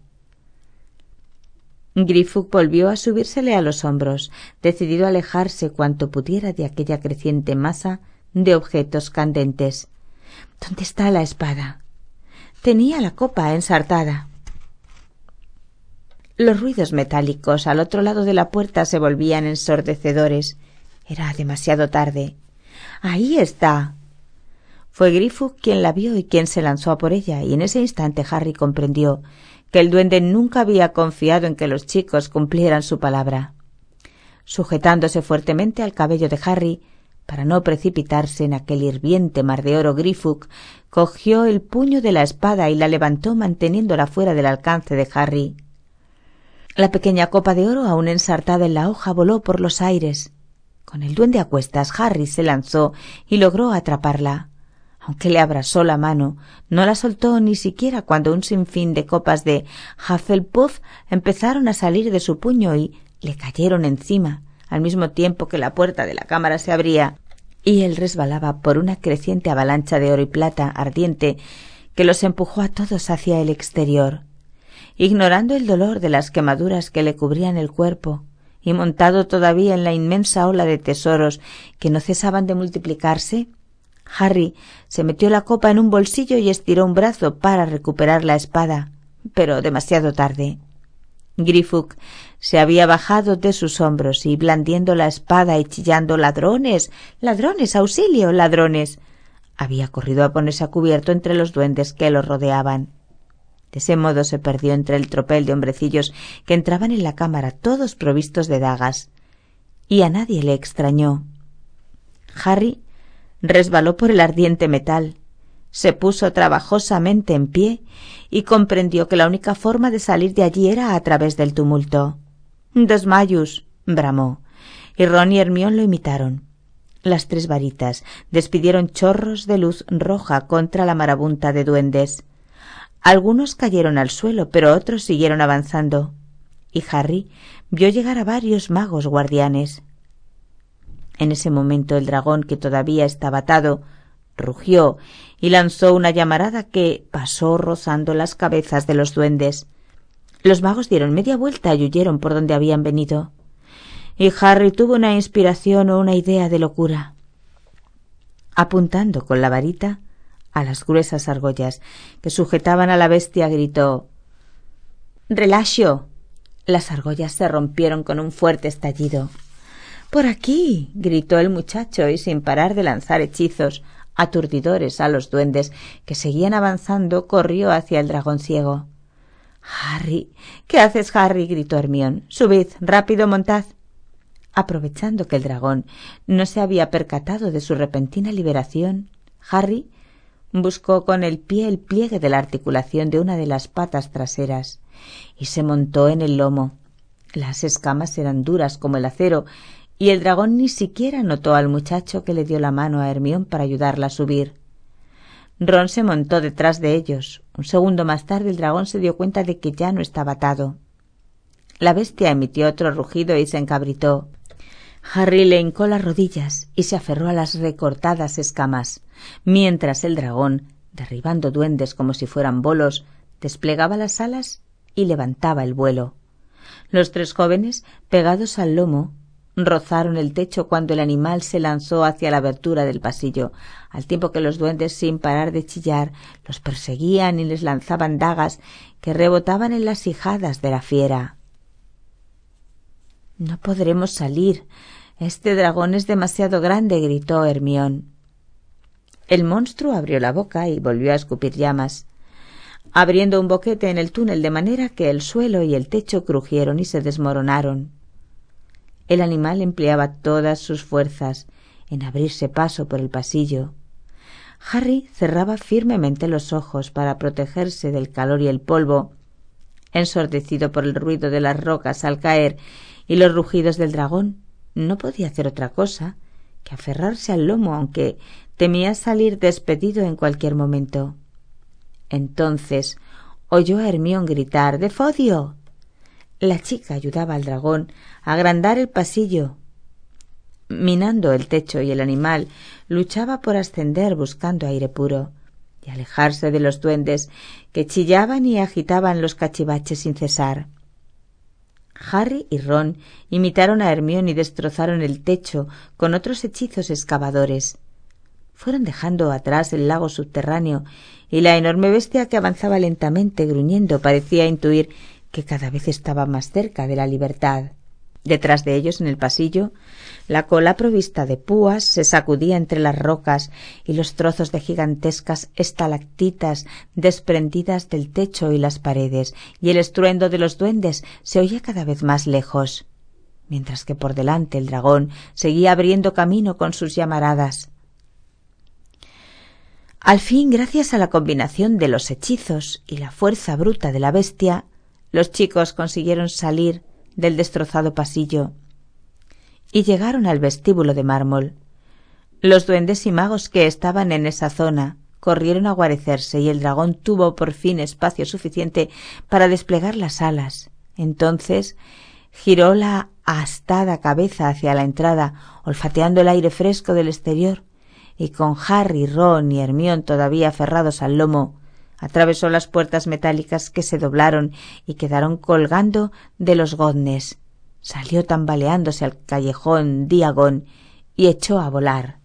A: Griffook volvió a subírsele a los hombros, decidido a alejarse cuanto pudiera de aquella creciente masa de objetos candentes. «¿Dónde está la espada?» «Tenía la copa ensartada». Los ruidos metálicos al otro lado de la puerta se volvían ensordecedores. Era demasiado tarde. «Ahí está». Fue Griffook quien la vio y quien se lanzó a por ella, y en ese instante Harry comprendió que el duende nunca había confiado en que los chicos cumplieran su palabra. Sujetándose fuertemente al cabello de Harry, para no precipitarse en aquel hirviente mar de oro, Griffook cogió el puño de la espada y la levantó manteniéndola fuera del alcance de Harry. La pequeña copa de oro, aún ensartada en la hoja, voló por los aires. Con el duende a cuestas, Harry se lanzó y logró atraparla. Aunque le abrasó la mano, no la soltó ni siquiera cuando un sinfín de copas de Hufflepuff empezaron a salir de su puño y le cayeron encima, al mismo tiempo que la puerta de la cámara se abría y él resbalaba por una creciente avalancha de oro y plata ardiente que los empujó a todos hacia el exterior. Ignorando el dolor de las quemaduras que le cubrían el cuerpo y montado todavía en la inmensa ola de tesoros que no cesaban de multiplicarse, Harry se metió la copa en un bolsillo y estiró un brazo para recuperar la espada, pero demasiado tarde. Griffook se había bajado de sus hombros y, blandiendo la espada y chillando «¡Ladrones! ¡Ladrones! ¡Auxilio! ¡Ladrones!», había corrido a ponerse a cubierto entre los duendes que lo rodeaban. De ese modo se perdió entre el tropel de hombrecillos que entraban en la cámara, todos provistos de dagas, y a nadie le extrañó. Harry resbaló por el ardiente metal, se puso trabajosamente en pie y comprendió que la única forma de salir de allí era a través del tumulto. «Desmayus», bramó, y Ron y Hermione lo imitaron. Las tres varitas despidieron chorros de luz roja contra la marabunta de duendes. Algunos cayeron al suelo, pero otros siguieron avanzando, y Harry vio llegar a varios magos guardianes. En ese momento el dragón, que todavía estaba atado, rugió y lanzó una llamarada que pasó rozando las cabezas de los duendes. Los magos dieron media vuelta y huyeron por donde habían venido, y Harry tuvo una inspiración o una idea de locura. Apuntando con la varita a las gruesas argollas que sujetaban a la bestia, gritó «¡Relaxio!». Las argollas se rompieron con un fuerte estallido. «¡Por aquí!», gritó el muchacho, y sin parar de lanzar hechizos aturdidores a los duendes que seguían avanzando, corrió hacia el dragón ciego. «¡Harry! ¿Qué haces, Harry?», gritó Hermione. «Subid, rápido, montad». Aprovechando que el dragón no se había percatado de su repentina liberación, Harry buscó con el pie el pliegue de la articulación de una de las patas traseras y se montó en el lomo. Las escamas eran duras como el acero, y el dragón ni siquiera notó al muchacho que le dio la mano a Hermione para ayudarla a subir. Ron se montó detrás de ellos. Un segundo más tarde el dragón se dio cuenta de que ya no estaba atado. La bestia emitió otro rugido y se encabritó. Harry le hincó las rodillas y se aferró a las recortadas escamas, mientras el dragón, derribando duendes como si fueran bolos, desplegaba las alas y levantaba el vuelo. Los tres jóvenes, pegados al lomo, rozaron el techo cuando el animal se lanzó hacia la abertura del pasillo, al tiempo que los duendes, sin parar de chillar, los perseguían y les lanzaban dagas que rebotaban en las ijadas de la fiera. «No podremos salir. Este dragón es demasiado grande», gritó Hermione. El monstruo abrió la boca y volvió a escupir llamas, abriendo un boquete en el túnel de manera que el suelo y el techo crujieron y se desmoronaron. El animal empleaba todas sus fuerzas en abrirse paso por el pasillo. Harry cerraba firmemente los ojos para protegerse del calor y el polvo, ensordecido por el ruido de las rocas al caer y los rugidos del dragón. No podía hacer otra cosa que aferrarse al lomo, aunque temía salir despedido en cualquier momento. Entonces oyó a Hermione gritar «¡Defodio!». La chica ayudaba al dragón a agrandar el pasillo, minando el techo, y el animal luchaba por ascender buscando aire puro y alejarse de los duendes que chillaban y agitaban los cachivaches sin cesar. Harry y Ron imitaron a Hermione y destrozaron el techo con otros hechizos excavadores. Fueron dejando atrás el lago subterráneo, y la enorme bestia, que avanzaba lentamente gruñendo, parecía intuir que cada vez estaba más cerca de la libertad. Detrás de ellos, en el pasillo, la cola provista de púas se sacudía entre las rocas y los trozos de gigantescas estalactitas desprendidas del techo y las paredes, y el estruendo de los duendes se oía cada vez más lejos, mientras que por delante el dragón seguía abriendo camino con sus llamaradas. Al fin, gracias a la combinación de los hechizos y la fuerza bruta de la bestia, los chicos consiguieron salir del destrozado pasillo y llegaron al vestíbulo de mármol. Los duendes y magos que estaban en esa zona corrieron a guarecerse y el dragón tuvo por fin espacio suficiente para desplegar las alas. Entonces giró la astada cabeza hacia la entrada, olfateando el aire fresco del exterior, y con Harry, Ron y Hermione todavía aferrados al lomo, atravesó las puertas metálicas que se doblaron y quedaron colgando de los goznes. Salió tambaleándose al callejón Diagon y echó a volar.